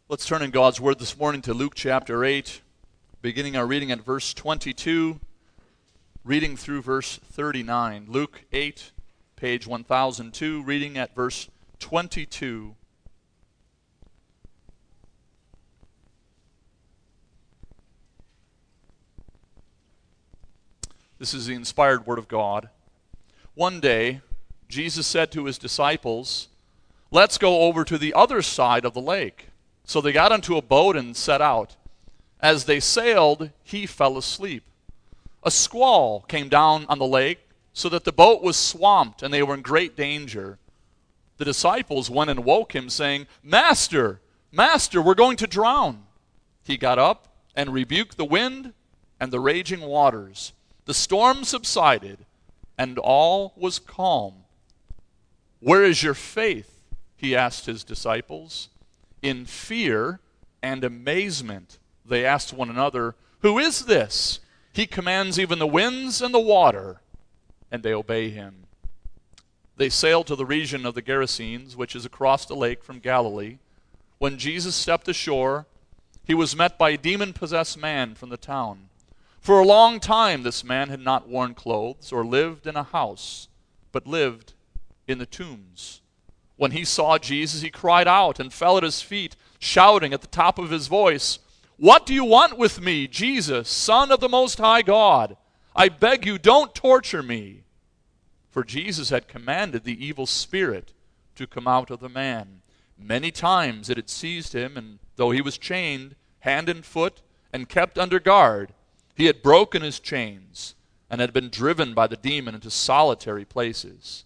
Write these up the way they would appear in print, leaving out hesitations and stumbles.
Let's turn in God's Word this morning to Luke chapter 8, beginning our reading at verse 22, reading through verse 39. Luke 8, page 1002, reading at verse 22. This is the inspired Word of God. One day, Jesus said to his disciples, "Let's go over to the other side of the lake." So they got into a boat and set out. As they sailed, he fell asleep. A squall came down on the lake, so that the boat was swamped, and they were in great danger. The disciples went and woke him, saying, "Master, Master, we're going to drown." He got up and rebuked the wind and the raging waters. The storm subsided, and all was calm. "Where is your faith?" he asked his disciples. In fear and amazement, they asked one another, "Who is this? He commands even the winds and the water, and they obey him." They sailed to the region of the Gerasenes, which is across the lake from Galilee. When Jesus stepped ashore, he was met by a demon-possessed man from the town. For a long time this man had not worn clothes or lived in a house, but lived in the tombs. When he saw Jesus, he cried out and fell at his feet, shouting at the top of his voice, "What do you want with me, Jesus, Son of the Most High God? I beg you, don't torture me." For Jesus had commanded the evil spirit to come out of the man. Many times it had seized him, and though he was chained hand and foot and kept under guard, he had broken his chains and had been driven by the demon into solitary places.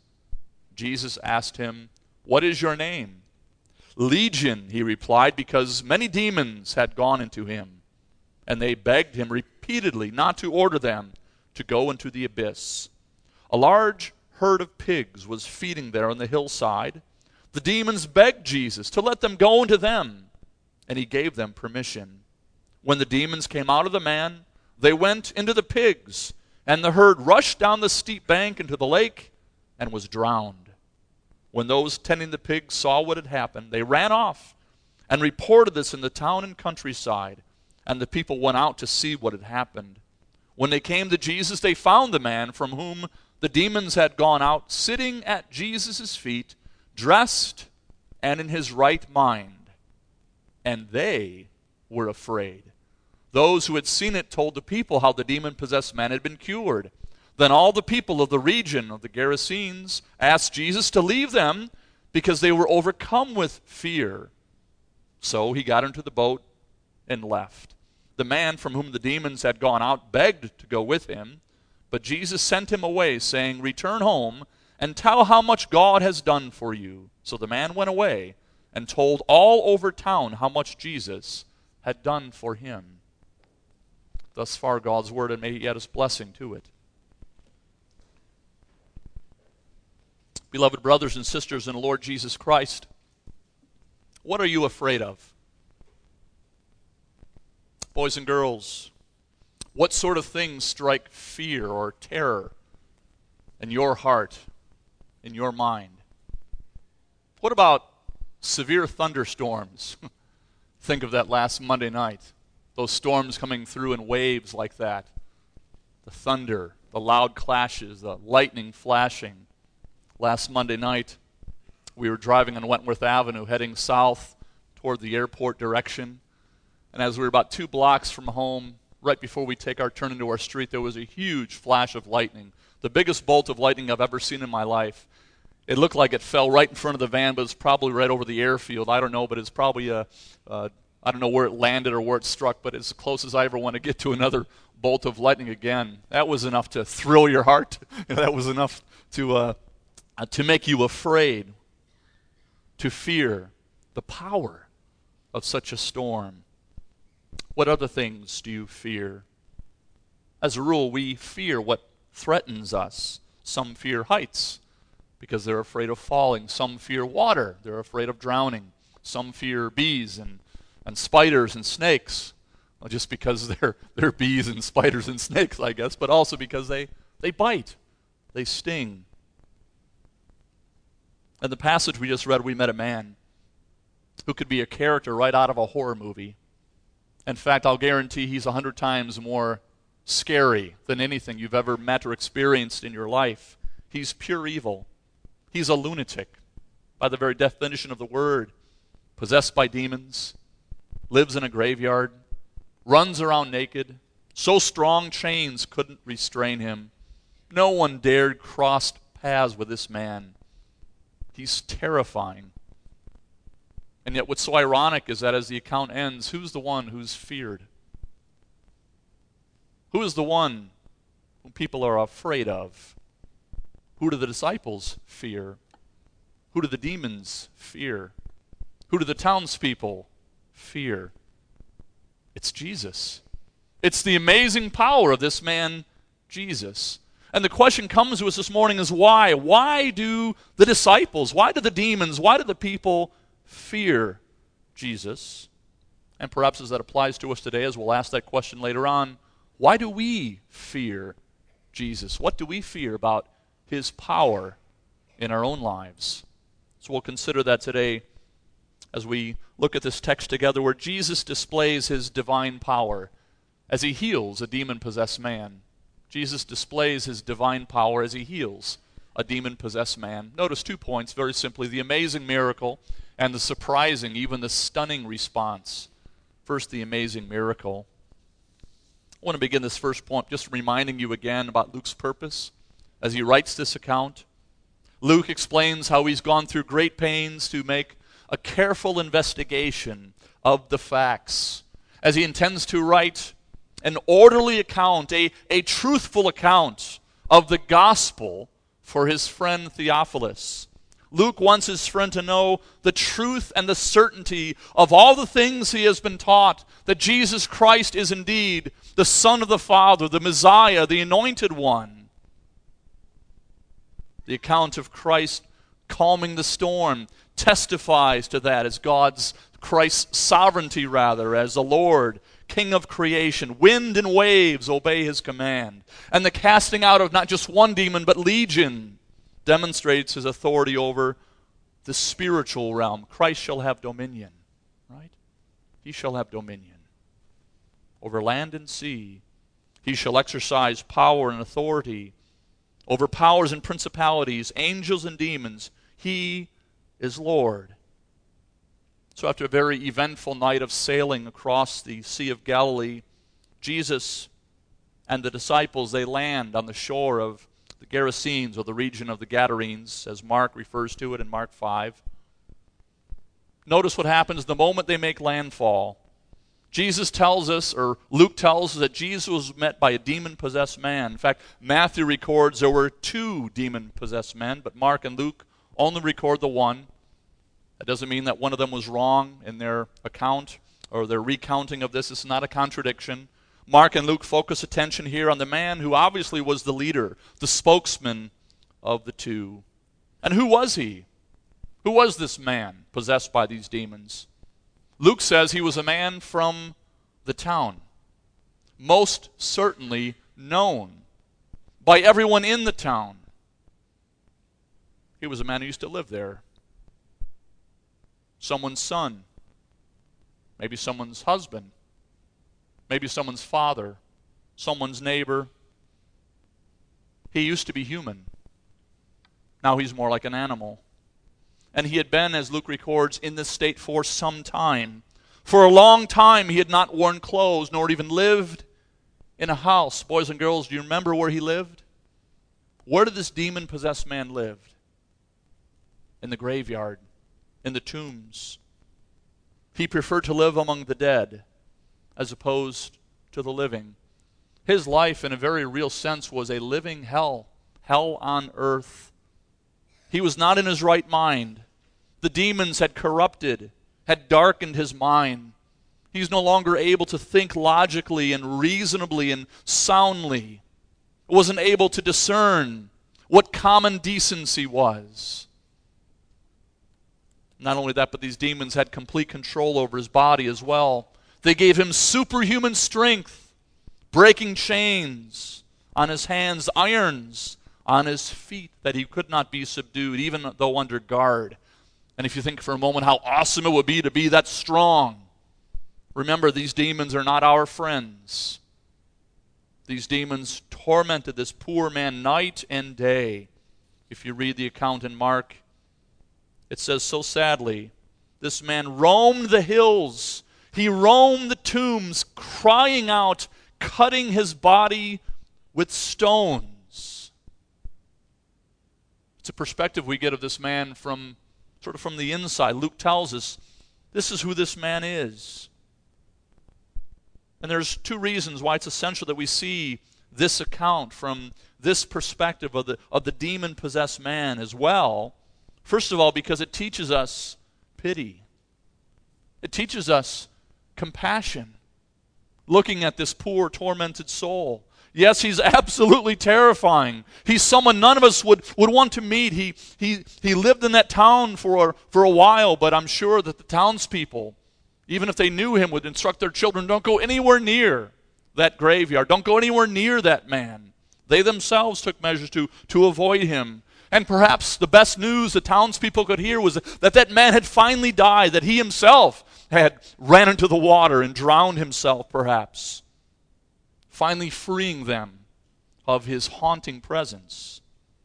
Jesus asked him, "What is your name?" "Legion," he replied, because many demons had gone into him. And they begged him repeatedly not to order them to go into the abyss. A large herd of pigs was feeding there on the hillside. The demons begged Jesus to let them go into them, and he gave them permission. When the demons came out of the man, they went into the pigs, and the herd rushed down the steep bank into the lake and was drowned. When those tending the pigs saw what had happened, they ran off and reported this in the town and countryside, and the people went out to see what had happened. When they came to Jesus, they found the man from whom the demons had gone out sitting at Jesus' feet, dressed and in his right mind, and they were afraid. Those who had seen it told the people how the demon-possessed man had been cured. Then all the people of the region of the Gerasenes asked Jesus to leave them because they were overcome with fear. So he got into the boat and left. The man from whom the demons had gone out begged to go with him, but Jesus sent him away, saying, "Return home and tell how much God has done for you." So the man went away and told all over town how much Jesus had done for him. Thus far God's word, and may he add his blessing to it. Beloved brothers and sisters in the Lord Jesus Christ, what are you afraid of? Boys and girls, what sort of things strike fear or terror in your heart, in your mind? What about severe thunderstorms? Think of that last Monday night. Those storms coming through in waves like that. The thunder, the loud clashes, the lightning flashing. Last Monday night, we were driving on Wentworth Avenue, heading south toward the airport direction. And as we were about 2 blocks from home, right before we take our turn into our street, there was a huge flash of lightning. The biggest bolt of lightning I've ever seen in my life. It looked like it fell right in front of the van, but it's probably right over the airfield. I don't know, but it's probably I don't know where it landed or where it struck, but it's as close as I ever want to get to another bolt of lightning again. That was enough to thrill your heart. That was enough to make you afraid, to fear the power of such a storm. What other things do you fear? As a rule, we fear what threatens us. Some fear heights because they're afraid of falling. Some fear water. They're afraid of drowning. Some fear bees and spiders and snakes. Well, just because they're bees and spiders and snakes, I guess, but also because they bite. They sting. In the passage we just read, we met a man who could be a character right out of a horror movie. In fact, I'll guarantee he's 100 times more scary than anything you've ever met or experienced in your life. He's pure evil. He's a lunatic, by the very definition of the word. Possessed by demons, lives in a graveyard, runs around naked, so strong chains couldn't restrain him. No one dared cross paths with this man. He's terrifying. And yet what's so ironic is that as the account ends, who's the one who's feared? Who is the one whom people are afraid of? Who do the disciples fear? Who do the demons fear? Who do the townspeople fear? It's Jesus. It's the amazing power of this man, Jesus. And the question comes to us this morning is why? Why do the disciples, why do the demons, why do the people fear Jesus? And perhaps as that applies to us today, as we'll ask that question later on, why do we fear Jesus? What do we fear about his power in our own lives? So we'll consider that today as we look at this text together where Jesus displays his divine power as he heals a demon-possessed man. Jesus displays his divine power as he heals a demon-possessed man. Notice 2 points, very simply, the amazing miracle and the surprising, even the stunning response. First, the amazing miracle. I want to begin this first point just reminding you again about Luke's purpose as he writes this account. Luke explains how he's gone through great pains to make a careful investigation of the facts as he intends to write an orderly account, a truthful account of the gospel for his friend Theophilus. Luke wants his friend to know the truth and the certainty of all the things he has been taught, that Jesus Christ is indeed the Son of the Father, the Messiah, the Anointed One. The account of Christ calming the storm testifies to that as Christ's sovereignty as the Lord, King of creation. Wind and waves obey his command. And the casting out of not just one demon, but legion, demonstrates his authority over the spiritual realm. Christ shall have dominion, right? He shall have dominion over land and sea. He shall exercise power and authority over powers and principalities, angels and demons. He is Lord. So after a very eventful night of sailing across the Sea of Galilee, Jesus and the disciples, they land on the shore of the Gerasenes, or the region of the Gadarenes, as Mark refers to it in Mark 5. Notice what happens the moment they make landfall. Jesus tells us, or Luke tells us, that Jesus was met by a demon-possessed man. In fact, Matthew records there were 2 demon-possessed men, but Mark and Luke only record the one. That doesn't mean that one of them was wrong in their account or their recounting of this. It's not a contradiction. Mark and Luke focus attention here on the man who obviously was the leader, the spokesman of the 2. And who was he? Who was this man possessed by these demons? Luke says he was a man from the town, most certainly known by everyone in the town. He was a man who used to live there. Someone's son, maybe someone's husband, maybe someone's father, someone's neighbor. He used to be human. Now he's more like an animal. And he had been, as Luke records, in this state for some time. For a long time he had not worn clothes, nor even lived in a house. Boys and girls, do you remember where he lived? Where did this demon-possessed man live? In the graveyard, in the tombs. He preferred to live among the dead as opposed to the living. His life, in a very real sense, was a living hell on earth. He was not in his right mind. The demons had corrupted, had darkened his mind. He's no longer able to think logically and reasonably and soundly. Wasn't able to discern what common decency was. Not only that, but these demons had complete control over his body as well. They gave him superhuman strength, breaking chains on his hands, irons on his feet, that he could not be subdued, even though under guard. And if you think for a moment how awesome it would be to be that strong, remember, these demons are not our friends. These demons tormented this poor man night and day. If you read the account in Mark, it says so sadly, this man roamed the hills. He roamed the tombs, crying out, cutting his body with stones. It's a perspective we get of this man from sort of from the inside. Luke tells us this is who this man is. And there's two reasons why it's essential that we see this account from this perspective of the demon-possessed man as well. First of all, because it teaches us pity. It teaches us compassion. Looking at this poor, tormented soul. Yes, he's absolutely terrifying. He's someone none of us would want to meet. He lived in that town for a while, but I'm sure that the townspeople, even if they knew him, would instruct their children, don't go anywhere near that graveyard. Don't go anywhere near that man. They themselves took measures to avoid him. And perhaps the best news the townspeople could hear was that man had finally died, that he himself had ran into the water and drowned himself perhaps, finally freeing them of his haunting presence.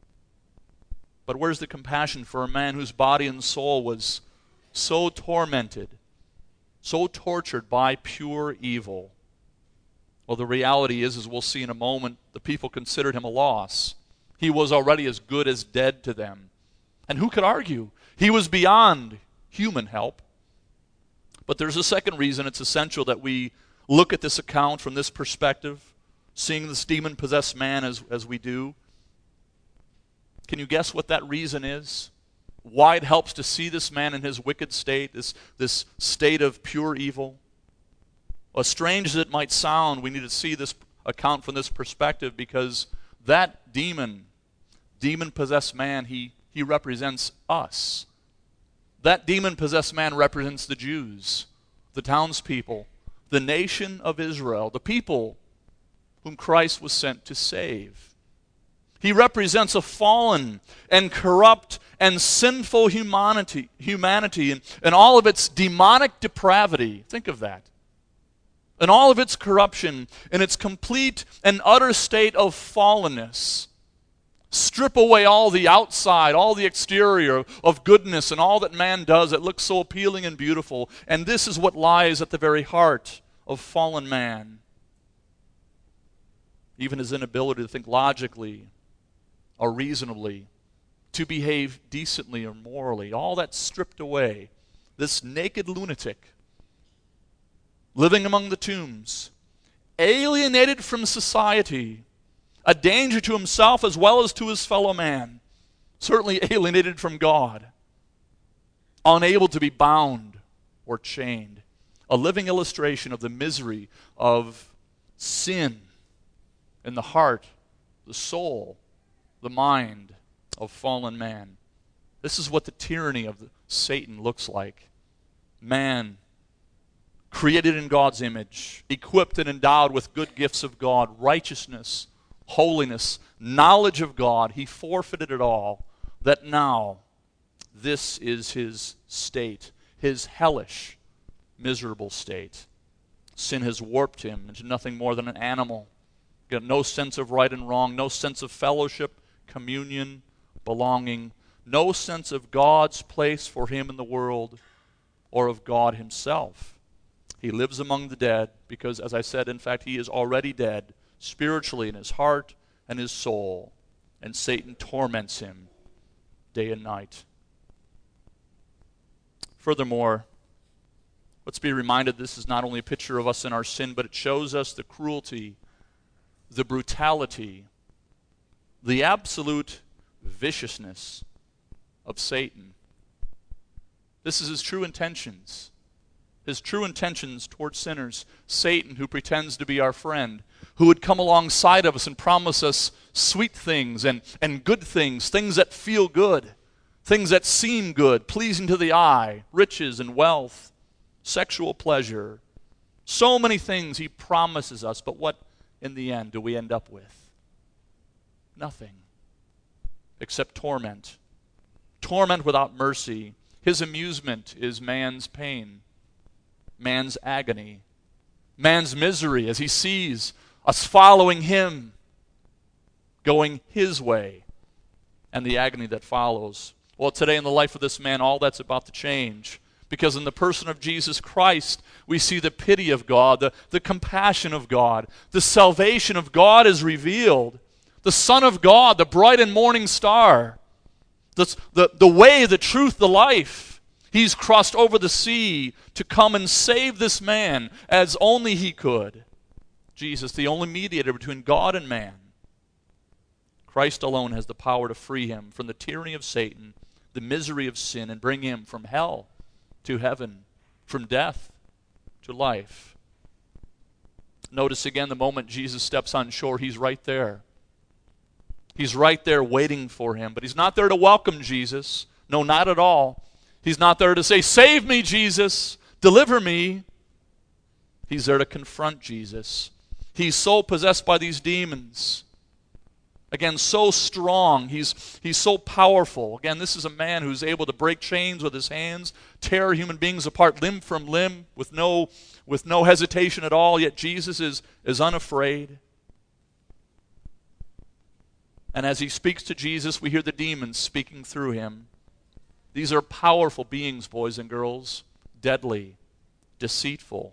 But where's the compassion for a man whose body and soul was so tormented, so tortured by pure evil? Well, the reality is, as we'll see in a moment, the people considered him a loss. He was already as good as dead to them. And who could argue? He was beyond human help. But there's a second reason it's essential that we look at this account from this perspective, seeing this demon-possessed man as we do. Can you guess what that reason is? Why it helps to see this man in his wicked state, this state of pure evil? As strange as it might sound, we need to see this account from this perspective because that demon-possessed man, he represents us. That demon-possessed man represents the Jews, the townspeople, the nation of Israel, the people whom Christ was sent to save. He represents a fallen and corrupt and sinful humanity and all of its demonic depravity. Think of that. And all of its corruption, in its complete and utter state of fallenness. Strip away all the outside, all the exterior of goodness and all that man does that looks so appealing and beautiful. And this is what lies at the very heart of fallen man. Even his inability to think logically or reasonably, to behave decently or morally, all that's stripped away. This naked lunatic living among the tombs, alienated from society, a danger to himself as well as to his fellow man, certainly alienated from God, unable to be bound or chained, a living illustration of the misery of sin in the heart, the soul, the mind of fallen man. This is what the tyranny of Satan looks like. Man, created in God's image, equipped and endowed with good gifts of God, righteousness, holiness, knowledge of God, he forfeited it all, that now this is his state, his hellish, miserable state. Sin has warped him into nothing more than an animal. Got no sense of right and wrong, no sense of fellowship, communion, belonging, no sense of God's place for him in the world or of God himself. He lives among the dead because, as I said, in fact, he is already dead spiritually in his heart and his soul, and Satan torments him day and night. Furthermore, let's be reminded this is not only a picture of us in our sin, but it shows us the cruelty, the brutality, the absolute viciousness of Satan. This is his true intentions. His true intentions towards sinners. Satan, who pretends to be our friend, who would come alongside of us and promise us sweet things and good things that feel good, things that seem good, pleasing to the eye, riches and wealth, sexual pleasure. So many things he promises us, but what in the end do we end up with? Nothing except torment. Torment without mercy, His amusement is man's pain, man's agony, man's misery as he sees us following him, going his way, and the agony that follows. Well, today in the life of this man, all that's about to change. Because in the person of Jesus Christ, we see the pity of God, the compassion of God. The salvation of God is revealed. The Son of God, the bright and morning star. The way, the truth, the life. He's crossed over the sea to come and save this man as only he could. Jesus, the only mediator between God and man. Christ alone has the power to free him from the tyranny of Satan, the misery of sin, and bring him from hell to heaven, from death to life. Notice again the moment Jesus steps on shore, he's right there. He's right there waiting for him. But he's not there to welcome Jesus. No, not at all. He's not there to say, "Save me, Jesus. Deliver me." He's there to confront Jesus. He's so possessed by these demons. Again, so strong. He's so powerful. Again, this is a man who's able to break chains with his hands, tear human beings apart limb from limb with no hesitation at all. Yet Jesus is unafraid. And as he speaks to Jesus, we hear the demons speaking through him. These are powerful beings, boys and girls. Deadly, deceitful.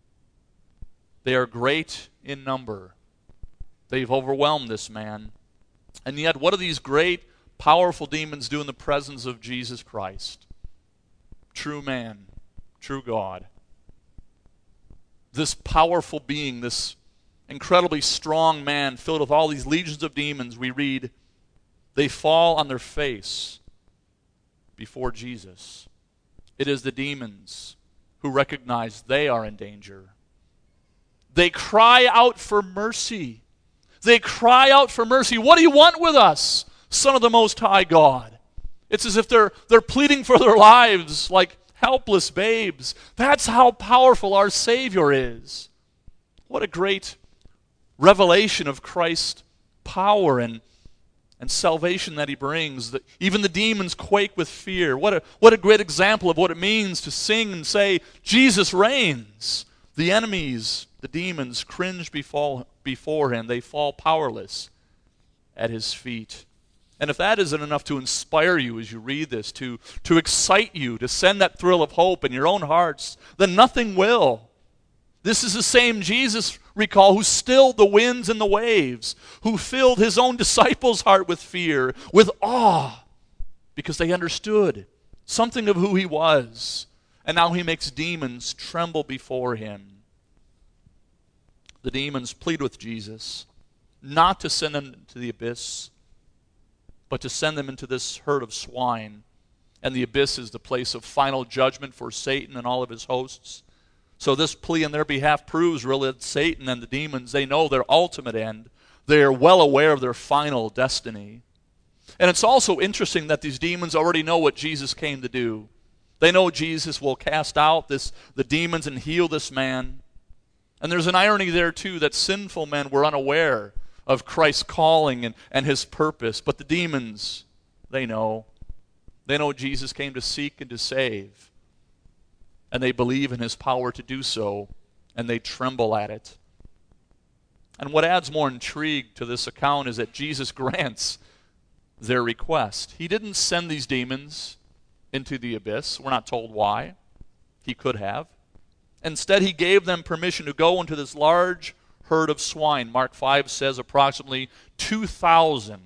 They are great in number. They've overwhelmed this man. And yet, what do these great, powerful demons do in the presence of Jesus Christ? True man, true God. This powerful being, this incredibly strong man filled with all these legions of demons, we read, they fall on their face before Jesus. It is the demons who recognize they are in danger. They cry out for mercy. They cry out for mercy. What do you want with us, Son of the Most High God? It's as if they're pleading for their lives like helpless babes. That's how powerful our Savior is. What a great revelation of Christ's power and salvation that he brings. Even the demons quake with fear. What a great example of what it means to sing and say, Jesus reigns. The enemies, the demons, cringe before him. They fall powerless at his feet. And if that isn't enough to inspire you as you read this, to excite you, to send that thrill of hope in your own hearts, then nothing will. This is the same Jesus, recall, who stilled the winds and the waves, who filled his own disciples' heart with fear, with awe, because they understood something of who he was. And now he makes demons tremble before him. The demons plead with Jesus not to send them to the abyss, but to send them into this herd of swine. And the abyss is the place of final judgment for Satan and all of his hosts. So this plea on their behalf proves really that Satan and the demons, they know their ultimate end. They are well aware of their final destiny. And it's also interesting that these demons already know what Jesus came to do. They know Jesus will cast out the demons and heal this man. And there's an irony there too, that sinful men were unaware of Christ's calling and his purpose. But the demons, they know. They know Jesus came to seek and to save. And they believe in his power to do so, and they tremble at it. And what adds more intrigue to this account is that Jesus grants their request. He didn't send these demons into the abyss. We're not told why. He could have. Instead, he gave them permission to go into this large herd of swine. Mark 5 says approximately 2,000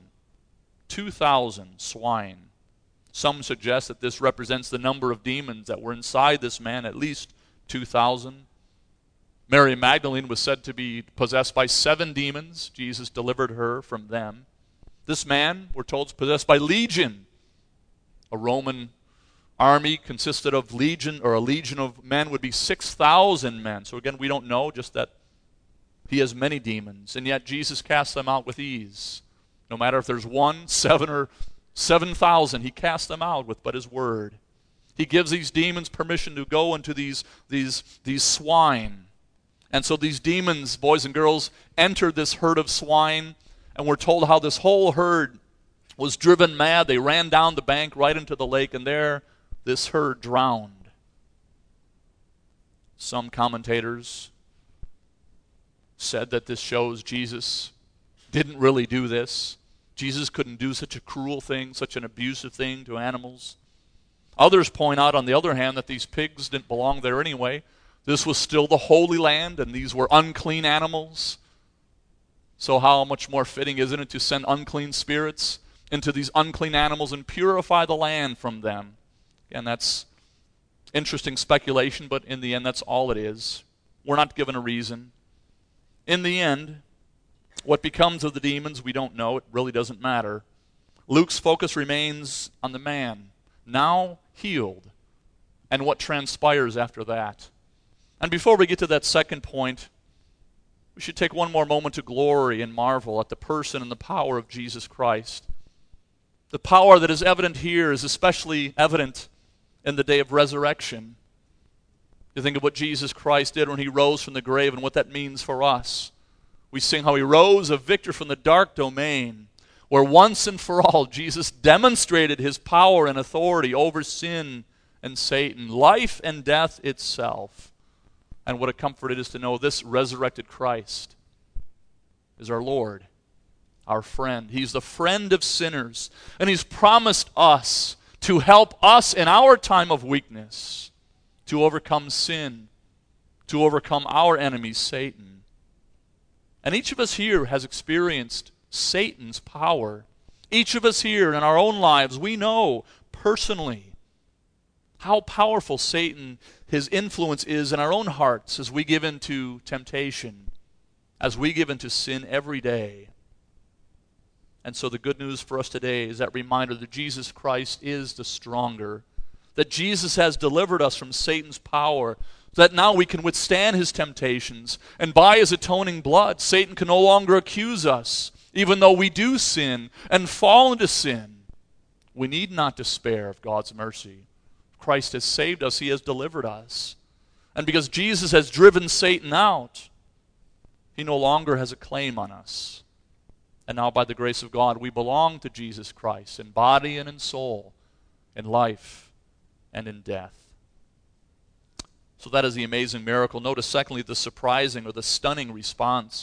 swine. Some suggest that this represents the number of demons that were inside this man, at least 2,000. Mary Magdalene was said to be possessed by 7 demons. Jesus delivered her from them. This man, we're told, is possessed by legion. A Roman army consisted of legion, or a legion of men would be 6,000 men. So again, we don't know, just that he has many demons. And yet Jesus casts them out with ease. No matter if there's 1, 7, or 7,000, he casts them out with but his word. He gives these demons permission to go into these swine. And so these demons, boys and girls, entered this herd of swine, and we're told how this whole herd was driven mad. They ran down the bank right into the lake, and there this herd drowned. Some commentators said that this shows Jesus didn't really do this. Jesus couldn't do such a cruel thing, such an abusive thing to animals. Others point out, on the other hand, that these pigs didn't belong there anyway. This was still the Holy Land, and these were unclean animals. So how much more fitting isn't it to send unclean spirits into these unclean animals and purify the land from them? And that's interesting speculation, but in the end, that's all it is. We're not given a reason. In the end, what becomes of the demons, we don't know. It really doesn't matter. Luke's focus remains on the man, now healed, and what transpires after that. And before we get to that second point, we should take one more moment to glory and marvel at the person and the power of Jesus Christ. The power that is evident here is especially evident in the day of resurrection. You think of what Jesus Christ did when he rose from the grave and what that means for us. We sing how he rose a victor from the dark domain, where once and for all Jesus demonstrated his power and authority over sin and Satan, life and death itself. And what a comfort it is to know this resurrected Christ is our Lord, our friend. He's the friend of sinners, and he's promised us to help us in our time of weakness to overcome sin, to overcome our enemy, Satan. And each of us here has experienced Satan's power. Each of us here in our own lives, we know personally how powerful Satan, his influence is in our own hearts as we give in to temptation, as we give in to sin every day. And so the good news for us today is that reminder that Jesus Christ is the stronger, that Jesus has delivered us from Satan's power, that now we can withstand his temptations, and by his atoning blood, Satan can no longer accuse us, even though we do sin and fall into sin. We need not despair of God's mercy. Christ has saved us, he has delivered us. And because Jesus has driven Satan out, he no longer has a claim on us. And now by the grace of God, we belong to Jesus Christ in body and in soul, in life and in death. So that is the amazing miracle. Notice, secondly, the surprising or the stunning response.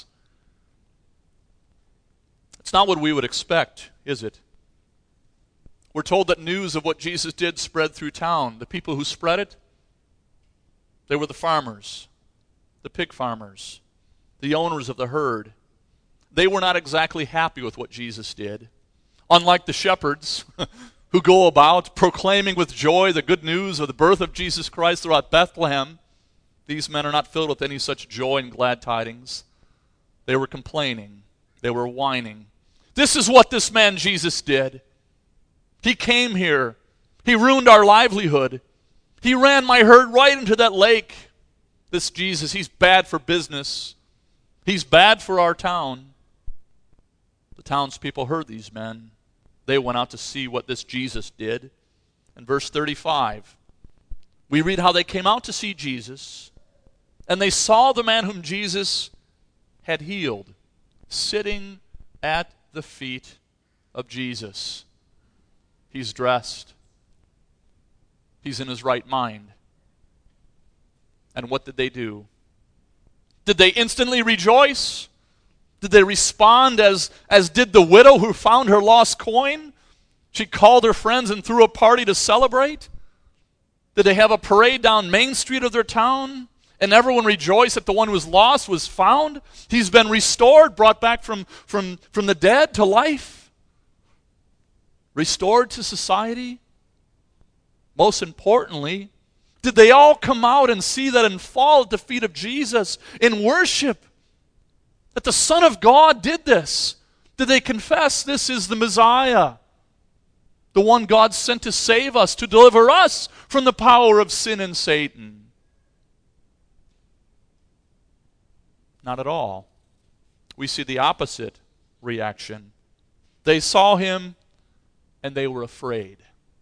It's not what we would expect, is it? We're told that news of what Jesus did spread through town. The people who spread it, they were the farmers, the pig farmers, the owners of the herd. They were not exactly happy with what Jesus did. Unlike the shepherds who go about proclaiming with joy the good news of the birth of Jesus Christ throughout Bethlehem, these men are not filled with any such joy and glad tidings. They were complaining. They were whining. This is what this man Jesus did. He came here. He ruined our livelihood. He ran my herd right into that lake. This Jesus, he's bad for business. He's bad for our town. The townspeople heard these men. They went out to see what this Jesus did. In verse 35, we read how they came out to see Jesus, and they saw the man whom Jesus had healed, sitting at the feet of Jesus. He's dressed. He's in his right mind. And what did they do? Did they instantly rejoice? Did they respond as did the widow who found her lost coin? She called her friends and threw a party to celebrate? Did they have a parade down Main Street of their town? And everyone rejoiced that the one who was lost was found? He's been restored, brought back from the dead to life? Restored to society? Most importantly, did they all come out and see that and fall at the feet of Jesus in worship? That the Son of God did this? Did they confess this is the Messiah? The one God sent to save us, to deliver us from the power of sin and Satan? Not at all. We see the opposite reaction. They saw him and they were afraid.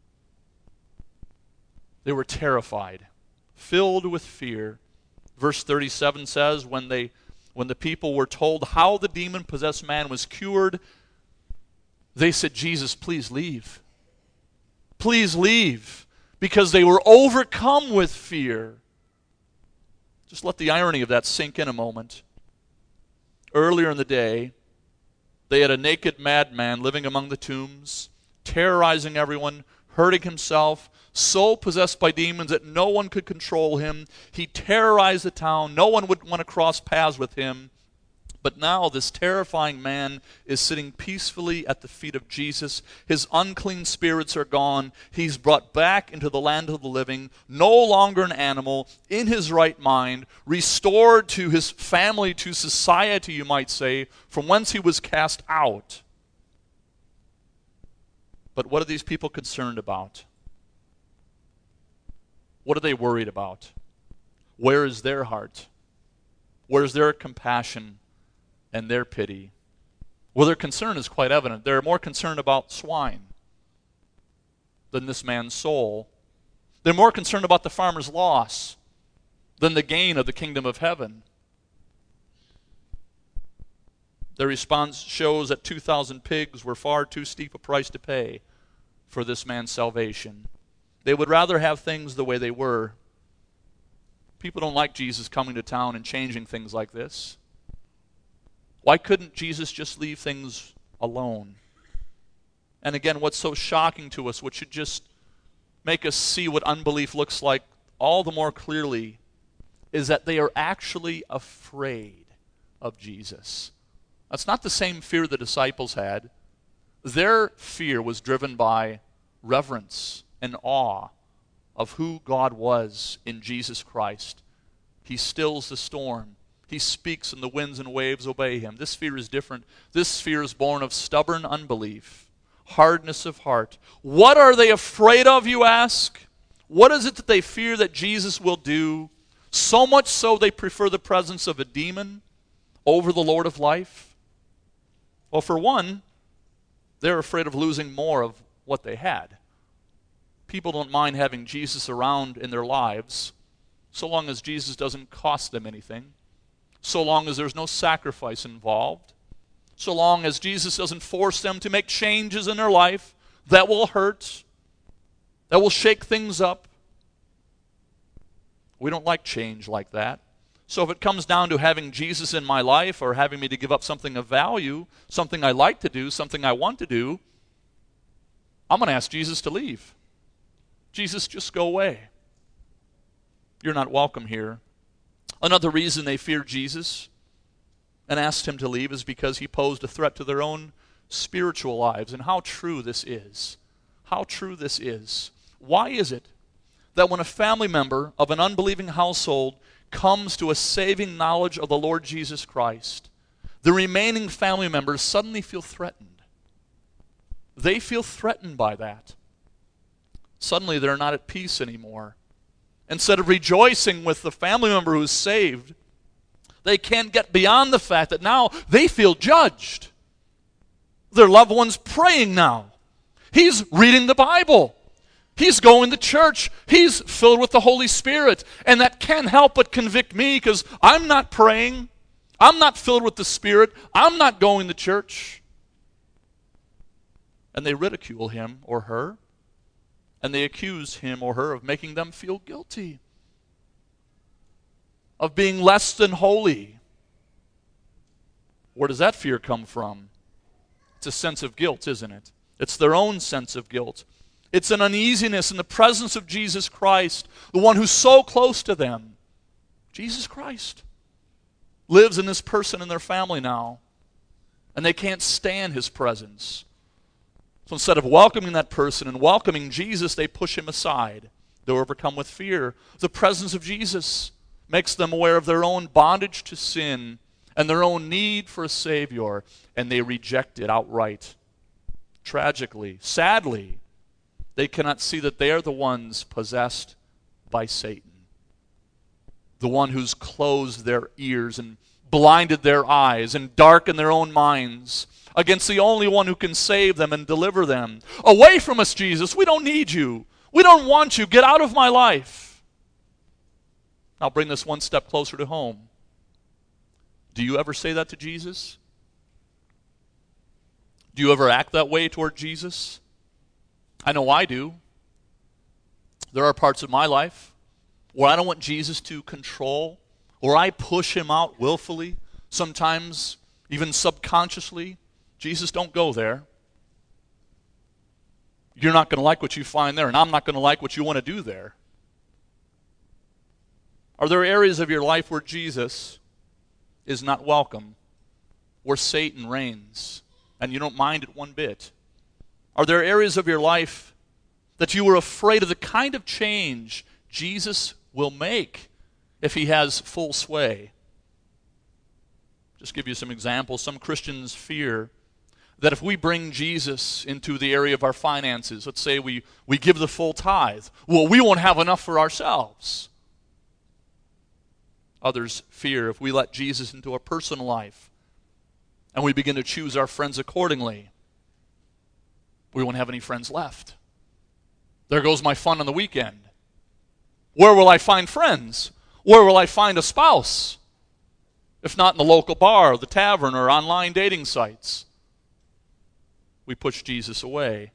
They were terrified, filled with fear. Verse 37 says, when the people were told how the demon-possessed man was cured, they said, Jesus, please leave. Please leave. because they were overcome with fear. Just let the irony of that sink in a moment. Earlier in the day, they had a naked madman living among the tombs, terrorizing everyone, hurting himself, so possessed by demons that no one could control him. He terrorized the town. No one would want to cross paths with him. But now this terrifying man is sitting peacefully at the feet of Jesus. His unclean spirits are gone. He's brought back into the land of the living, no longer an animal, in his right mind, restored to his family, to society, you might say, from whence he was cast out. But what are these people concerned about? What are they worried about? Where is their heart? Where is their compassion and their pity? Well, their concern is quite evident. They're more concerned about swine than this man's soul. They're more concerned about the farmer's loss than the gain of the kingdom of heaven. Their response shows that 2,000 pigs were far too steep a price to pay for this man's salvation. They would rather have things the way they were. People don't like Jesus coming to town and changing things like this. Why couldn't Jesus just leave things alone? And again, what's so shocking to us, what should just make us see what unbelief looks like all the more clearly, is that they are actually afraid of Jesus. That's not the same fear the disciples had. Their fear was driven by reverence and awe of who God was in Jesus Christ. He stills the storm. He speaks and the winds and waves obey him. This fear is different. This fear is born of stubborn unbelief, hardness of heart. What are they afraid of, you ask? What is it that they fear that Jesus will do? So much so they prefer the presence of a demon over the Lord of life? Well, for one, they're afraid of losing more of what they had. People don't mind having Jesus around in their lives so long as Jesus doesn't cost them anything, so long as there's no sacrifice involved, so long as Jesus doesn't force them to make changes in their life that will hurt, that will shake things up. We don't like change like that. So if it comes down to having Jesus in my life or having me to give up something of value, something I like to do, something I want to do, I'm going to ask Jesus to leave. Jesus, just go away. You're not welcome here. Another reason they feared Jesus and asked him to leave is because he posed a threat to their own spiritual lives. And how true this is. How true this is. Why is it that when a family member of an unbelieving household comes to a saving knowledge of the Lord Jesus Christ, the remaining family members suddenly feel threatened? They feel threatened by that. Suddenly they're not at peace anymore. Instead of rejoicing with the family member who's saved, they can't get beyond the fact that now they feel judged. Their loved one's praying now. He's reading the Bible. He's going to church. He's filled with the Holy Spirit. And that can't help but convict me because I'm not praying. I'm not filled with the Spirit. I'm not going to church. And they ridicule him or her. And they accuse him or her of making them feel guilty, of being less than holy. Where does that fear come from? It's a sense of guilt, isn't it? It's their own sense of guilt. It's an uneasiness in the presence of Jesus Christ, the one who's so close to them. Jesus Christ lives in this person and their family now, and they can't stand his presence. So instead of welcoming that person and welcoming Jesus, they push him aside. They're overcome with fear. The presence of Jesus makes them aware of their own bondage to sin and their own need for a Savior, and they reject it outright. Tragically, sadly, they cannot see that they are the ones possessed by Satan, the one who's closed their ears and blinded their eyes and darkened their own minds against the only one who can save them and deliver them. Away from us, Jesus. We don't need you. We don't want you. Get out of my life. I'll bring this one step closer to home. Do you ever say that to Jesus? Do you ever act that way toward Jesus? I know I do. There are parts of my life where I don't want Jesus to control, or I push him out willfully, sometimes even subconsciously. Jesus, don't go there. You're not going to like what you find there, and I'm not going to like what you want to do there. Are there areas of your life where Jesus is not welcome, where Satan reigns, and you don't mind it one bit? Are there areas of your life that you were afraid of the kind of change Jesus will make if he has full sway? Just give you some examples. Some Christians fear that if we bring Jesus into the area of our finances, let's say we give the full tithe, well, we won't have enough for ourselves. Others fear if we let Jesus into our personal life and we begin to choose our friends accordingly, we won't have any friends left. There goes my fun on the weekend. Where will I find friends? Where will I find a spouse? If not in the local bar, or the tavern, or online dating sites. We push Jesus away.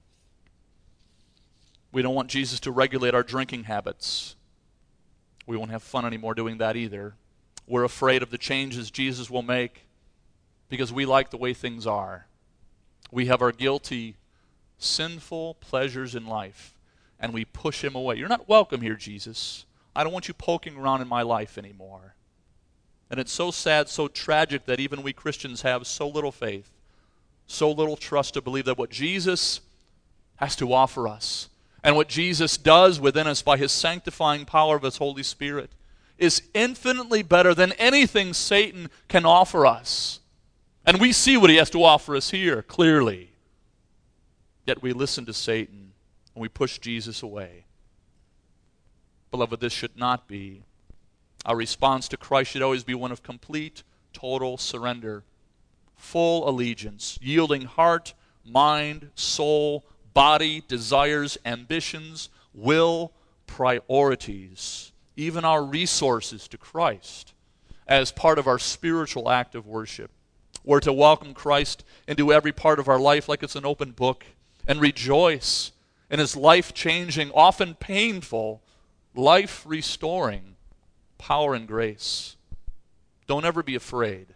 We don't want Jesus to regulate our drinking habits. We won't have fun anymore doing that either. We're afraid of the changes Jesus will make because we like the way things are. We have our guilty, sinful pleasures in life, and we push him away. You're not welcome here, Jesus. I don't want you poking around in my life anymore. And it's so sad, so tragic that even we Christians have so little faith, so little trust to believe that what Jesus has to offer us and what Jesus does within us by his sanctifying power of his Holy Spirit is infinitely better than anything Satan can offer us. And we see what he has to offer us here, clearly. Yet we listen to Satan and we push Jesus away. Beloved, this should not be. Our response to Christ should always be one of complete, total surrender, full allegiance, yielding heart, mind, soul, body, desires, ambitions, will, priorities, even our resources to Christ as part of our spiritual act of worship. We're to welcome Christ into every part of our life like it's an open book and rejoice in his life-changing, often painful, life-restoring power and grace. Don't ever be afraid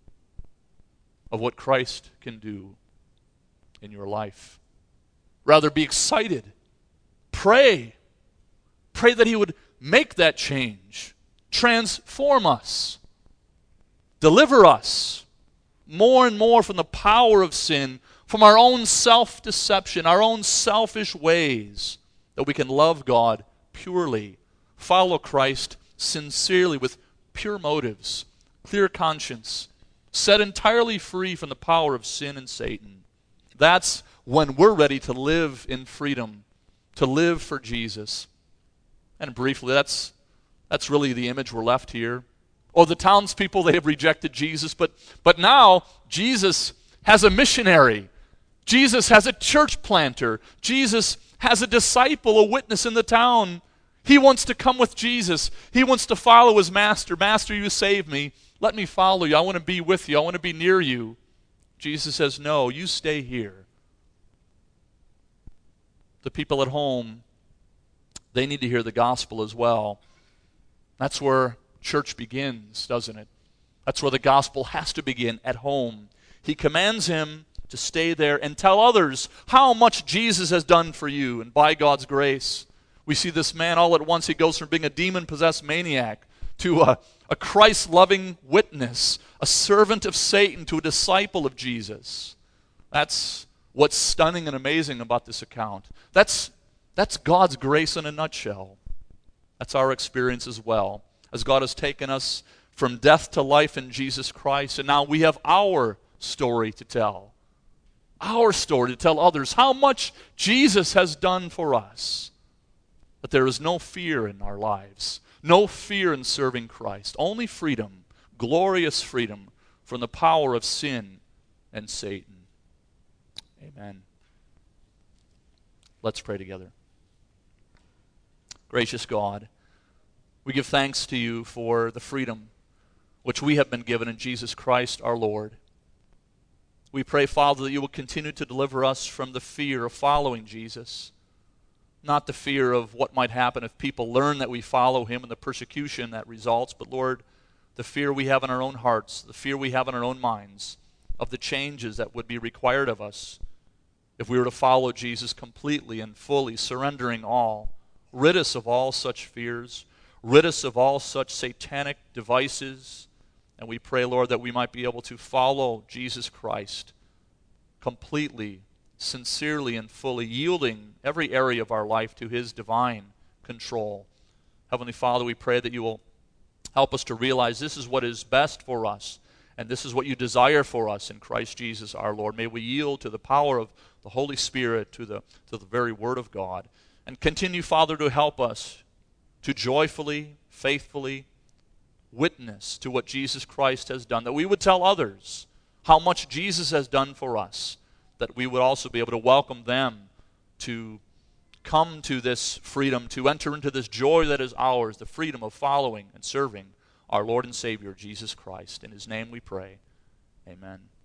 of what Christ can do in your life. Rather, be excited. Pray. Pray that he would make that change, transform us, deliver us more and more from the power of sin, from our own self-deception, our own selfish ways, that we can love God purely, follow Christ sincerely with pure motives, clear conscience, set entirely free from the power of sin and Satan. That's when we're ready to live in freedom, to live for Jesus. And briefly, that's really the image we're left here. Oh, the townspeople, they have rejected Jesus, but now Jesus has a missionary. Jesus has a church planter. Jesus has a disciple, a witness in the town. He wants to come with Jesus. He wants to follow his master. Master, you saved me. Let me follow you. I want to be with you. I want to be near you. Jesus says, no, you stay here. The people at home, they need to hear the gospel as well. That's where church begins, doesn't it? That's where the gospel has to begin, at home. He commands him to stay there and tell others how much Jesus has done for you. And by God's grace, we see this man all at once. He goes from being a demon-possessed maniac to a Christ-loving witness, a servant of Satan to a disciple of Jesus. That's what's stunning and amazing about this account. That's God's grace in a nutshell. That's our experience as well, as God has taken us from death to life in Jesus Christ, and now we have our story to tell. Our story to tell others how much Jesus has done for us. But there is no fear in our lives, no fear in serving Christ, only freedom, glorious freedom from the power of sin and Satan. Amen. Let's pray together. Gracious God, we give thanks to you for the freedom which we have been given in Jesus Christ our Lord. We pray, Father, that you will continue to deliver us from the fear of following Jesus. not the fear of what might happen if people learn that we follow him and the persecution that results, but Lord, the fear we have in our own hearts, the fear we have in our own minds of the changes that would be required of us if we were to follow Jesus completely and fully, surrendering all. Rid us of all such fears. Rid us of all such satanic devices. And we pray, Lord, that we might be able to follow Jesus Christ completely, sincerely, and fully, yielding every area of our life to his divine control. Heavenly Father, we pray that you will help us to realize this is what is best for us, and this is what you desire for us in Christ Jesus our Lord. May we yield to the power of the Holy Spirit, to the very Word of God. And continue, Father, to help us to joyfully, faithfully witness to what Jesus Christ has done, that we would tell others how much Jesus has done for us, that we would also be able to welcome them to come to this freedom, to enter into this joy that is ours, the freedom of following and serving our Lord and Savior, Jesus Christ. In his name we pray. Amen.